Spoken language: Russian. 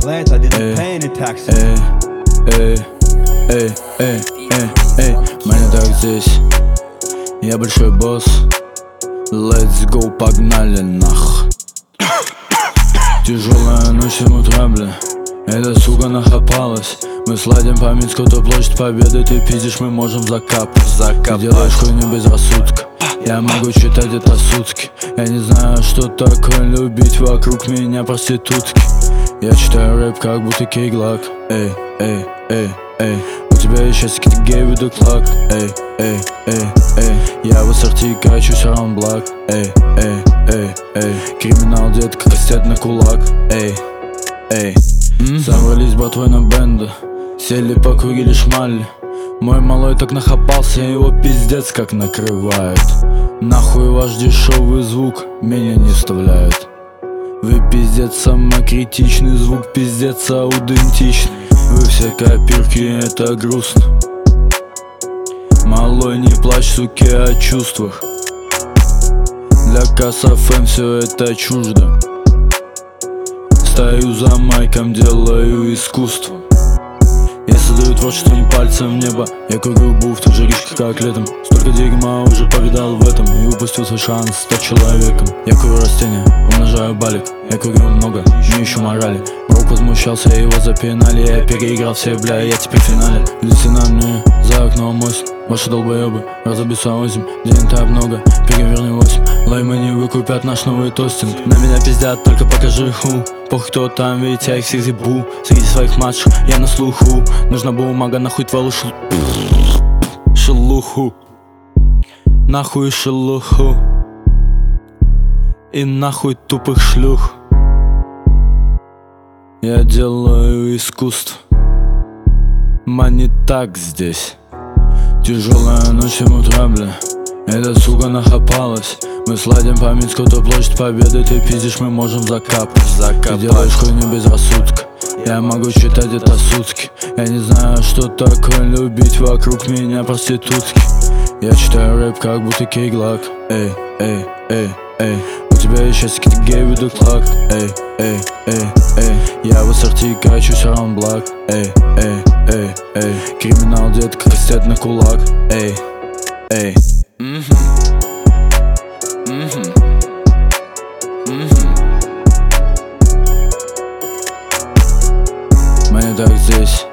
glance, I didn't pay any taxes. Money так здесь, я большой босс. Let's go, погнали нах. Тяжелая ночь, 7 утра, бля. Эта сука нахапалась. Мы сладим по Минску, то площадь Победы. Ты пиздишь, мы можем закапать. Ты делаешь хуйню без рассудка. Я могу читать это сутки. Я не знаю, что такое любить. Вокруг меня проститутки. Я читаю рэп, как будто кейглак. У тебя есть счастье, ты гей with the clock. Я в ассорти качусь around block. Криминал, детка, кастет на кулак. Собрались братвой на бенда, сели покурили шмали. Мой малой так нахапался, его пиздец как накрывает. Нахуй ваш дешевый звук меня не вставляет. Вы пиздец самокритичный, звук пиздец аутентичный. Вы все копирки, это грустно. Малой, не плачь, суки, о чувствах. Для Касафэм все это чуждо. Стою за майком, делаю искусство. Я создаю творчество не пальцем в небо. Я курю губ в той же речке, как летом. Столько дерьма уже повидал в этом и упустил свой шанс стать человеком. Я курю растения, умножаю балик. Я курю много, не ищу морали. Брок возмущался, его запинали. Я переиграл все, бля, я теперь в финале. Лети на мне, за окном осень. Ваши долбоебы, разобьются озим. День так много, переверни 8. Лаймы не выкупят наш новый тостинг. На меня пиздят, только покажи ху. Похуй кто там, ведь я их всех ебу. Среди своих младших я на слуху. Нужна бумага, нахуй твою шелуху. Нахуй шелуху. И нахуй тупых шлюх. Я делаю искусство. Мани так здесь. Тяжелая ночь, 7 утра, бля. Эта сука нахапалась. Мы сладим по Минску, то площадь Победы. Ты пиздишь, мы можем закапать. Ты делаешь хуйню без рассудка. Я могу читать это сутки. Я не знаю, что такое любить. Вокруг меня проститутки. Я читаю рэп, как будто кейглак. У тебя есть счастье, ты гей with the clock. Я в ассорти качусь around block. Криминал, детка, кастет на кулак. Money так здесь,